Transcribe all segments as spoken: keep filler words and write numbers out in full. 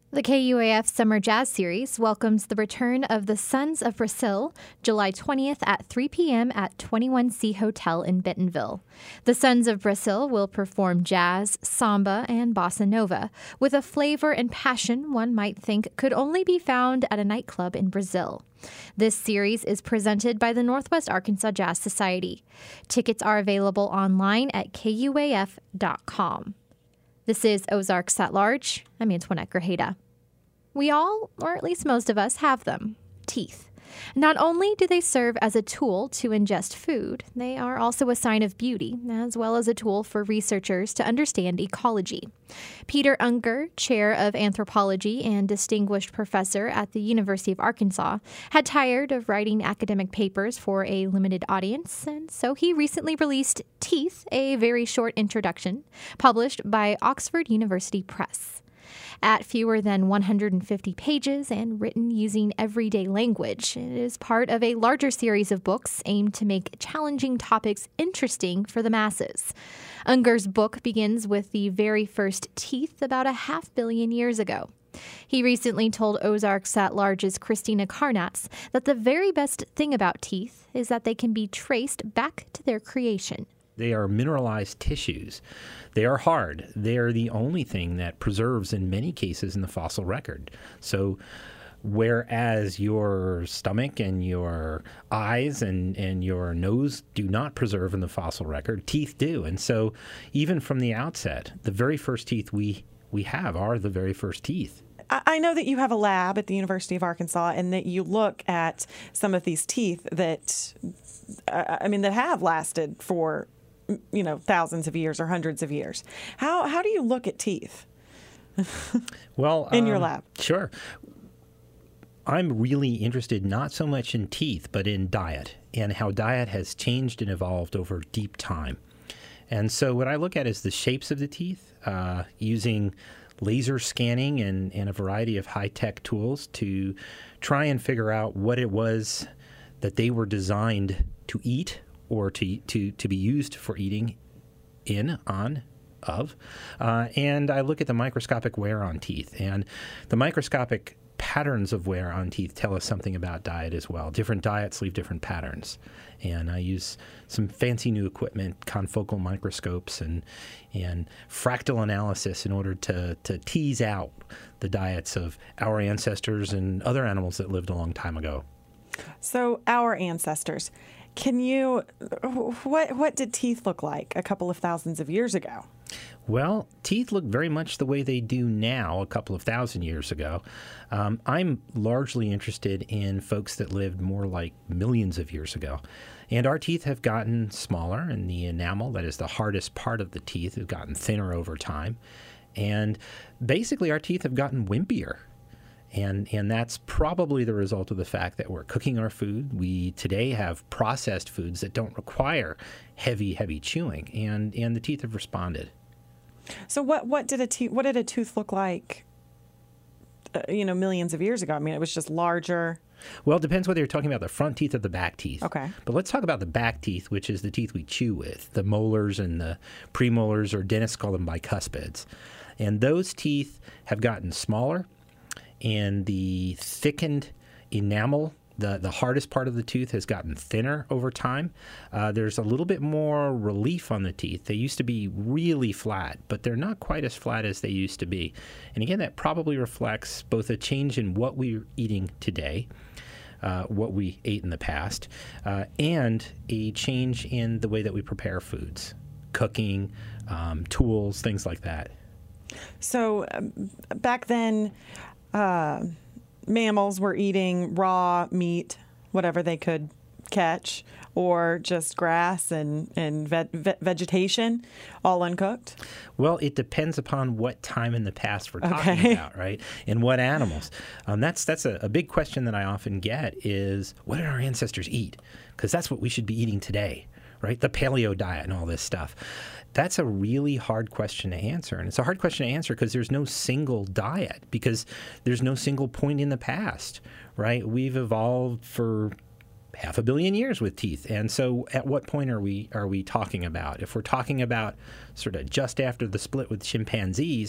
The K U A F Summer Jazz Series welcomes the return of the Sons of Brazil, July twentieth at three p.m. at twenty-one C Hotel in Bentonville. The Sons of Brazil will perform jazz, samba, and bossa nova with a flavor and passion one might think could only be found at a nightclub in Brazil. This series is presented by the Northwest Arkansas Jazz Society. Tickets are available online at K U A F dot com. This is Ozarks at Large. I'm Antoinette Grajeda. We all, or at least most of us, have them. Teeth. Not only do they serve as a tool to ingest food, they are also a sign of beauty, as well as a tool for researchers to understand ecology. Peter Unger, chair of anthropology and distinguished professor at the University of Arkansas, had tired of writing academic papers for a limited audience, and so he recently released Teeth, a very short introduction, published by Oxford University Press. At fewer than one hundred fifty pages and written using everyday language, it is part of a larger series of books aimed to make challenging topics interesting for the masses. Unger's book begins with the very first teeth about a half billion years ago. He recently told Ozarks at Large's Christina Karnatz that the very best thing about teeth is that they can be traced back to their creation. They are mineralized tissues. They are hard. They are the only thing that preserves in many cases in the fossil record. So whereas your stomach and your eyes and, and your nose do not preserve in the fossil record, teeth do. And so even from the outset, the very first teeth we, we have are the very first teeth. I know that you have a lab at the University of Arkansas and that you look at some of these teeth that, uh, I mean, that have lasted for you know, thousands of years or hundreds of years. How how do you look at teeth? Well, in um, your lab? Sure. I'm really interested not so much in teeth, but in diet and how diet has changed and evolved over deep time. And so what I look at is the shapes of the teeth, uh, using laser scanning and, and a variety of high-tech tools to try and figure out what it was that they were designed to eat or to, to, to be used for eating in, on, of. Uh, and I look at the microscopic wear on teeth. And the microscopic patterns of wear on teeth tell us something about diet as well. Different diets leave different patterns. And I use some fancy new equipment, confocal microscopes, and and fractal analysis in order to, to tease out the diets of our ancestors and other animals that lived a long time ago. So our ancestors. Can you, what what did teeth look like a couple of thousands of years ago? Well, teeth look very much the way they do now a couple of thousand years ago. Um, I'm largely interested in folks that lived more like millions of years ago. And our teeth have gotten smaller, and the enamel, that is the hardest part of the teeth, has gotten thinner over time. And basically our teeth have gotten wimpier. And and that's probably the result of the fact that we're cooking our food. We today have processed foods that don't require heavy, heavy chewing, and, and the teeth have responded. So what, what did a tooth what did a tooth look like, uh, you know, millions of years ago? I mean, it was just larger. Well, it depends whether you're talking about the front teeth or the back teeth. Okay. But let's talk about the back teeth, which is the teeth we chew with, the molars and the premolars, or dentists call them bicuspids. And those teeth have gotten smaller. And the thickened enamel, the, the hardest part of the tooth, has gotten thinner over time. Uh, there's a little bit more relief on the teeth. They used to be really flat, but they're not quite as flat as they used to be. And again, that probably reflects both a change in what we're eating today, uh, what we ate in the past, uh, and a change in the way that we prepare foods, cooking, um, tools, things like that. So um, back then, Uh, mammals were eating raw meat, whatever they could catch, or just grass and, and ve- ve- vegetation, all uncooked? Well, it depends upon what time in the past we're talking okay. about, right? And what animals. Um, that's that's a, a big question that I often get is, what did our ancestors eat? Because that's what we should be eating today, right? The paleo diet and all this stuff. That's a really hard question to answer. And it's a hard question to answer because there's no single diet, because there's no single point in the past, right? We've evolved for half a billion years with teeth. And so at what point are we are we talking about? If we're talking about sort of just after the split with chimpanzees,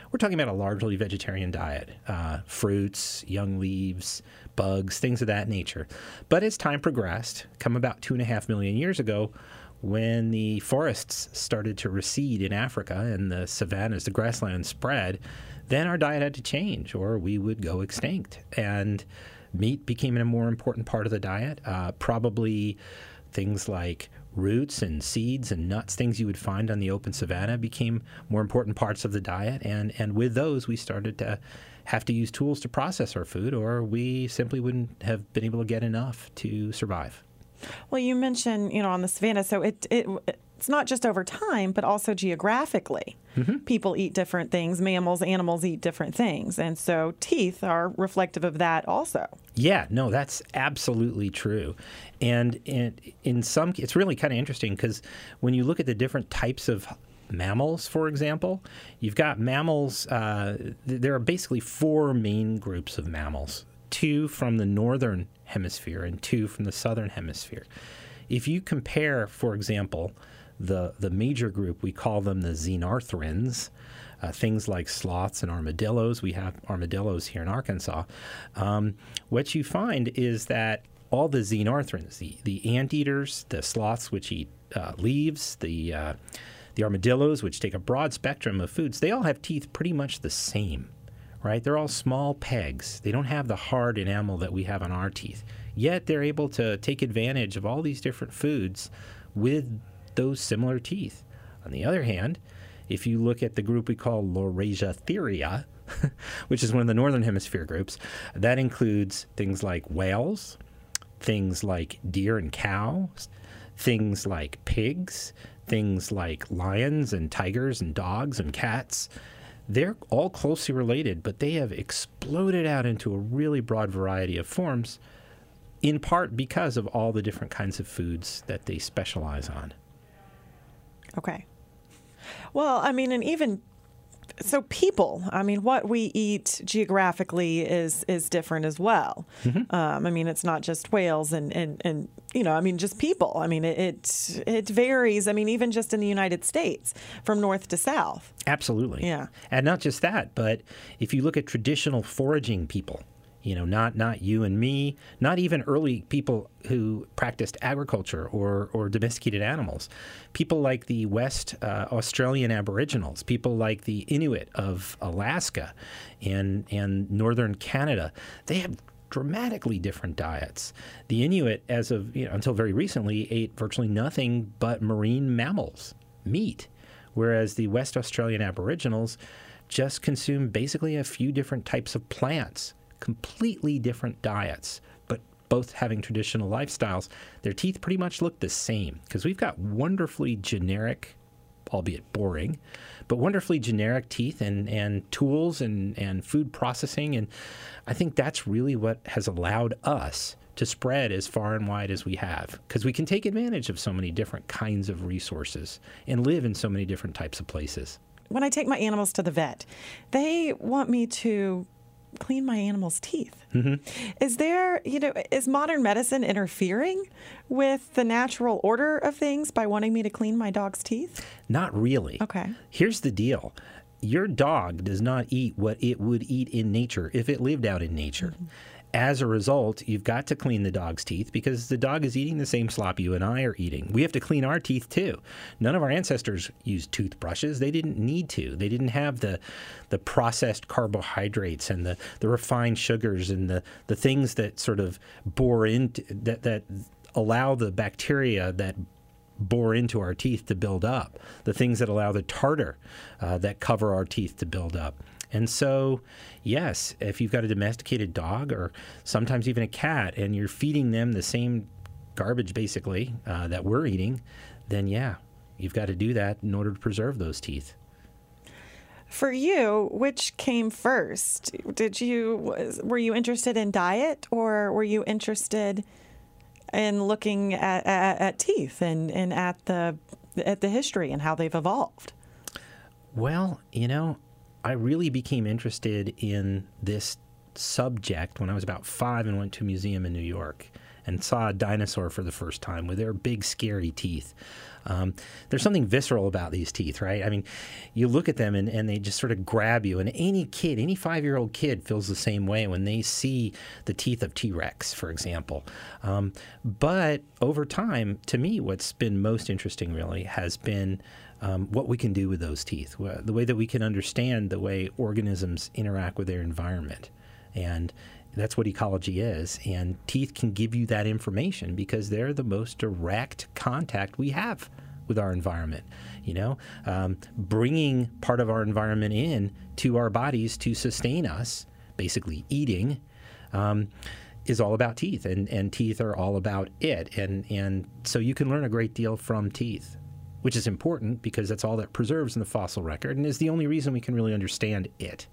we're talking about a largely vegetarian diet, uh, fruits, young leaves, bugs, things of that nature. But as time progressed, come about two and a half million years ago, when the forests started to recede in Africa and the savannas, the grasslands spread, then our diet had to change or we would go extinct. And meat became a more important part of the diet, uh, probably things like roots and seeds and nuts, things you would find on the open savanna, became more important parts of the diet. And, and with those, we started to have to use tools to process our food, or we simply wouldn't have been able to get enough to survive. Well, you mentioned, you know, on the savanna, so it, it it's not just over time, but also geographically. Mm-hmm. People eat different things. Mammals, animals eat different things. And so teeth are reflective of that also. Yeah, no, that's absolutely true. And in, in some, it's really kind of interesting because when you look at the different types of mammals, for example, you've got mammals, uh, th- there are basically four main groups of mammals. Two from the northern hemisphere and two from the southern hemisphere. If you compare, for example, the, the major group, we call them the xenarthrans, uh, things like sloths and armadillos. We have armadillos here in Arkansas. Um, what you find is that all the xenarthrans, the, the anteaters, the sloths which eat uh, leaves, the, uh, the armadillos which take a broad spectrum of foods, they all have teeth pretty much the same. Right? They're all small pegs. They don't have the hard enamel that we have on our teeth. Yet they're able to take advantage of all these different foods with those similar teeth. On the other hand, if you look at the group we call Laurasiatheria, which is one of the northern hemisphere groups, that includes things like whales, things like deer and cows, things like pigs, things like lions and tigers and dogs and cats. They're all closely related, but they have exploded out into a really broad variety of forms, in part because of all the different kinds of foods that they specialize on. Okay. Well, I mean, and even so people, I mean, what we eat geographically is is different as well. Mm-hmm. Um, I mean, it's not just whales and, and, and, you know, I mean, just people. I mean, it, it it varies. I mean, even just in the United States, from north to south. Absolutely. Yeah. And not just that, but if you look at traditional foraging people, you know, not not you and me, not even early people who practiced agriculture or, or domesticated animals. People like the West uh, Australian Aboriginals, people like the Inuit of Alaska and, and northern Canada, they have dramatically different diets. The Inuit, as of you know, until very recently, ate virtually nothing but marine mammals, meat, whereas the West Australian Aboriginals just consume basically a few different types of plants. Completely different diets, but both having traditional lifestyles. Their teeth pretty much look the same because we've got wonderfully generic, albeit boring, but wonderfully generic teeth and, and tools and, and food processing. And I think that's really what has allowed us to spread as far and wide as we have, because we can take advantage of so many different kinds of resources and live in so many different types of places. When I take my animals to the vet, they want me to clean my animal's teeth. Mm-hmm. Is there, you know, is modern medicine interfering with the natural order of things by wanting me to clean my dog's teeth? Not really. Okay. Here's the deal. Your dog does not eat what it would eat in nature if it lived out in nature. Mm-hmm. As a result, you've got to clean the dog's teeth because the dog is eating the same slop you and I are eating. We have to clean our teeth too. None of our ancestors used toothbrushes. They didn't need to. They didn't have the the processed carbohydrates and the, the refined sugars and the, the things that sort of bore into that that allow the bacteria that bore into our teeth to build up, the things that allow the tartar uh, that cover our teeth to build up. And so, yes, if you've got a domesticated dog or sometimes even a cat and you're feeding them the same garbage, basically, uh, that we're eating, then, yeah, you've got to do that in order to preserve those teeth. For you, which came first? Did you were you interested in diet or were you interested in looking at, at, at teeth and, and at the at the history and how they've evolved? Well, you know, I really became interested in this subject when I was about five and went to a museum in New York. and saw a dinosaur for the first time with their big, scary teeth. Um, there's something visceral about these teeth, right? I mean, you look at them and, and they just sort of grab you. And any kid, any five-year-old kid feels the same way when they see the teeth of T-Rex, for example. Um, but over time, to me, what's been most interesting really has been um, what we can do with those teeth, the way that we can understand the way organisms interact with their environment. And that's what ecology is. And teeth can give you that information because they're the most direct contact we have with our environment. You know, um, bringing part of our environment in to our bodies to sustain us, basically eating, um, is all about teeth. And, and teeth are all about it. And, and so you can learn a great deal from teeth, which is important because that's all that preserves in the fossil record and is the only reason we can really understand it.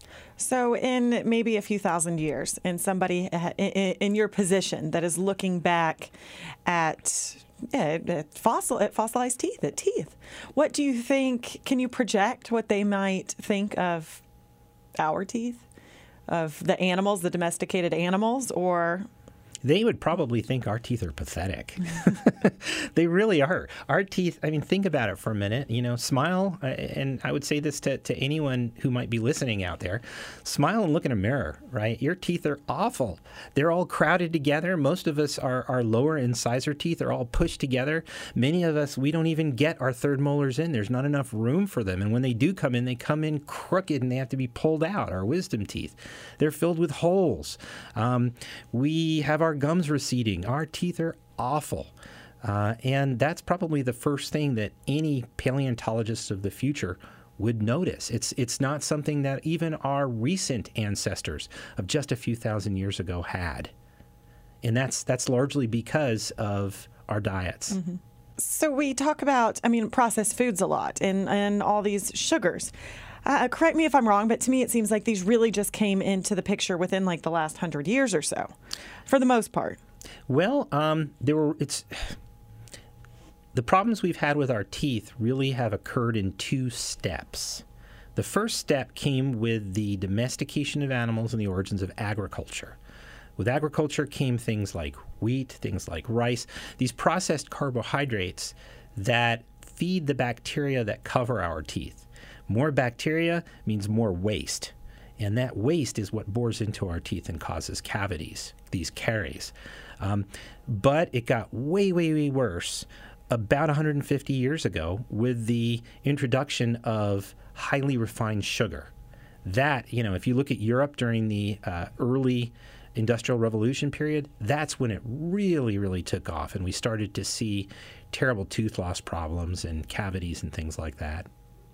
So in maybe a few thousand years, and somebody in your position that is looking back at, at fossil at fossilized teeth, at teeth, what do you think, can you project what they might think of our teeth, of the animals, the domesticated animals, or... They would probably think our teeth are pathetic. They really are. Our teeth, I mean, think about it for a minute. You know, smile, and I would say this to, to anyone who might be listening out there. Smile and look in a mirror, right? Your teeth are awful. They're all crowded together. Most of us, our, our lower incisor teeth are all pushed together. Many of us, we don't even get our third molars in. There's not enough room for them. And when they do come in, they come in crooked and they have to be pulled out, our wisdom teeth. They're filled with holes. Um, we have our Our gums receding. Our teeth are awful. Uh, and that's probably the first thing that any paleontologist of the future would notice. It's it's not something that even our recent ancestors of just a few thousand years ago had. And that's that's largely because of our diets. Mm-hmm. So we talk about, I mean, processed foods a lot and, and all these sugars. Uh, correct me if I'm wrong, but to me it seems like these really just came into the picture within like the last hundred years or so, for the most part. Well, um, there were. It's the problems we've had with our teeth really have occurred in two steps. The first step came with the domestication of animals and the origins of agriculture. With agriculture came things like wheat, things like rice, these processed carbohydrates that feed the bacteria that cover our teeth. More bacteria means more waste, and that waste is what bores into our teeth and causes cavities, these caries. Um, but it got way, way, way worse about one hundred fifty years ago with the introduction of highly refined sugar. That, you know, if you look at Europe during the uh, early Industrial Revolution period, that's when it really, really took off, and we started to see terrible tooth loss problems and cavities and things like that.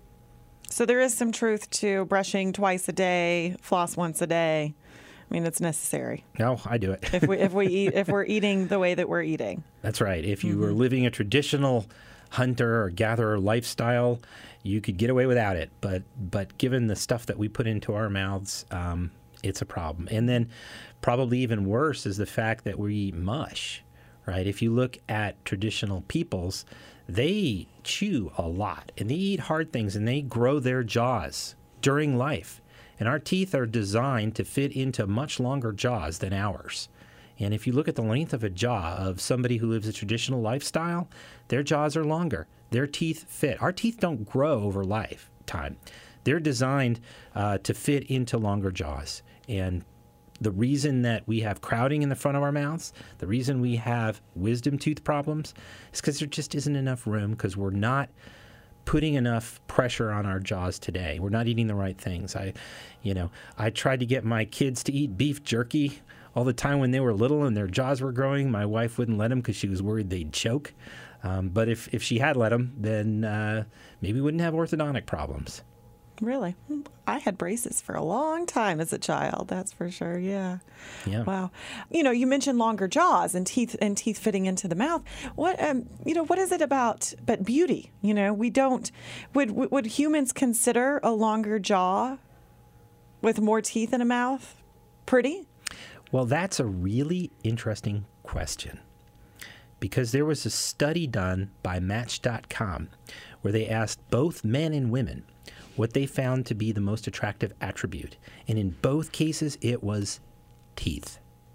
So there is some truth to brushing twice a day, floss once a day. I mean, it's necessary. No, I do it. if we if we eat if we're eating the way that we're eating. That's right. If you mm-hmm. were living a traditional hunter or gatherer lifestyle, you could get away without it. But but given the stuff that we put into our mouths, um, it's a problem. And then probably even worse is the fact that we eat mush, right? If you look at traditional peoples, they chew a lot, and they eat hard things, and they grow their jaws during life. And our teeth are designed to fit into much longer jaws than ours. And if you look at the length of a jaw of somebody who lives a traditional lifestyle, their jaws are longer. Their teeth fit. Our teeth don't grow over lifetime. They're designed uh, to fit into longer jaws. And the reason that we have crowding in the front of our mouths, the reason we have wisdom tooth problems, is because there just isn't enough room, because we're not putting enough pressure on our jaws today. We're not eating the right things. I, you know, I tried to get my kids to eat beef jerky all the time when they were little and their jaws were growing. My wife wouldn't let them because she was worried they'd choke. Um, but if, if she had let them, then uh, maybe we wouldn't have orthodontic problems. Really? I had braces for a long time as a child, that's for sure. Yeah. Yeah. Wow. You know, you mentioned longer jaws and teeth and teeth fitting into the mouth. What um, you know, what is it about but beauty? You know, we don't would would humans consider a longer jaw with more teeth in a mouth pretty? Well, that's a really interesting question, because there was a study done by Match dot com where they asked both men and women what they found to be the most attractive attribute. And in both cases, it was teeth.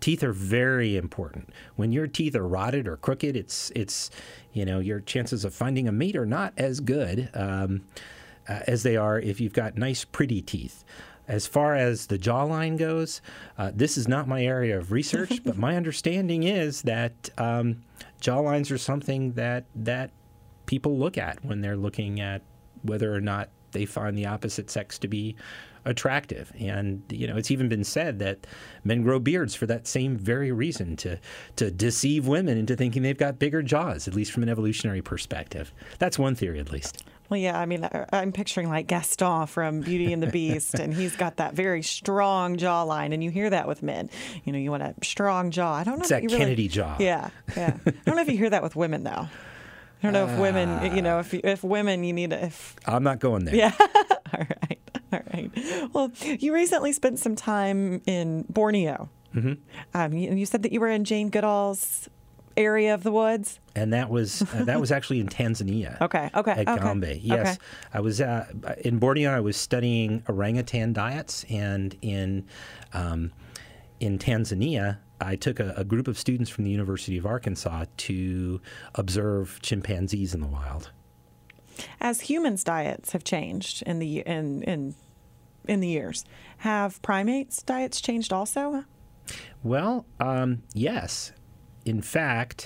Teeth are very important. When your teeth are rotted or crooked, it's it's you know your chances of finding a mate are not as good um, uh, as they are if you've got nice, pretty teeth. As far as the jawline goes, uh, this is not my area of research, but my understanding is that um, jawlines are something that that people look at when they're looking at whether or not they find the opposite sex to be attractive. And, you know, it's even been said that men grow beards for that same very reason, to to deceive women into thinking they've got bigger jaws, at least from an evolutionary perspective. That's one theory, at least. Well, yeah, I mean, I'm picturing like Gaston from Beauty and the Beast, and he's got that very strong jawline, and you hear that with men. You know, you want a strong jaw. I don't know. It's if that you really, Kennedy jaw. Yeah, yeah. I don't know if you hear that with women, though. I don't know if women, you know, if if women, you need to. If, I'm not going there. Yeah. All right. All right. Well, you recently spent some time in Borneo. Mm-hmm. Um, you, you said that you were in Jane Goodall's area of the woods. And that was uh, that was actually in Tanzania. Okay. Okay. At okay. Gombe. Yes, okay. I was uh, in Borneo. I was studying orangutan diets, and in um, in Tanzania, I took a, a group of students from the University of Arkansas to observe chimpanzees in the wild. As humans' diets have changed in the in in in the years, have primates' diets changed also? Well, um, yes. In fact,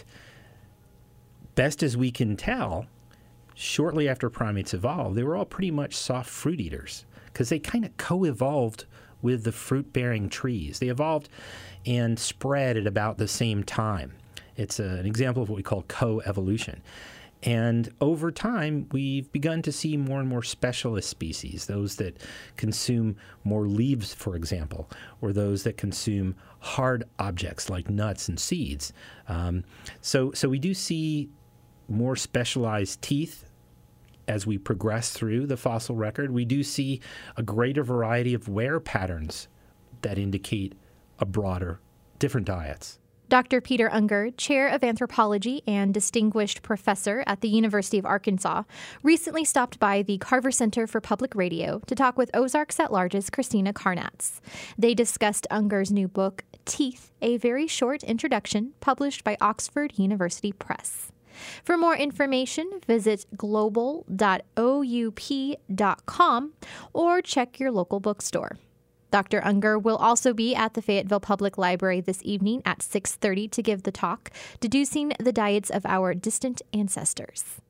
best as we can tell, shortly after primates evolved, they were all pretty much soft fruit eaters because they kind of co-evolved with the fruit-bearing trees. They evolved and spread at about the same time. It's a, an example of what we call co-evolution. And over time, we've begun to see more and more specialist species, those that consume more leaves, for example, or those that consume hard objects like nuts and seeds. Um, so, so we do see more specialized teeth as we progress through the fossil record. We do see a greater variety of wear patterns that indicate a broader, different diets. Doctor Peter Unger, Chair of Anthropology and Distinguished Professor at the University of Arkansas, recently stopped by the Carver Center for Public Radio to talk with Ozarks at Large's Christina Karnatz. They discussed Unger's new book, Teeth, a Very Short Introduction, published by Oxford University Press. For more information, visit global dot o u p dot com or check your local bookstore. Doctor Unger will also be at the Fayetteville Public Library this evening at six thirty to give the talk, Deducing the Diets of Our Distant Ancestors.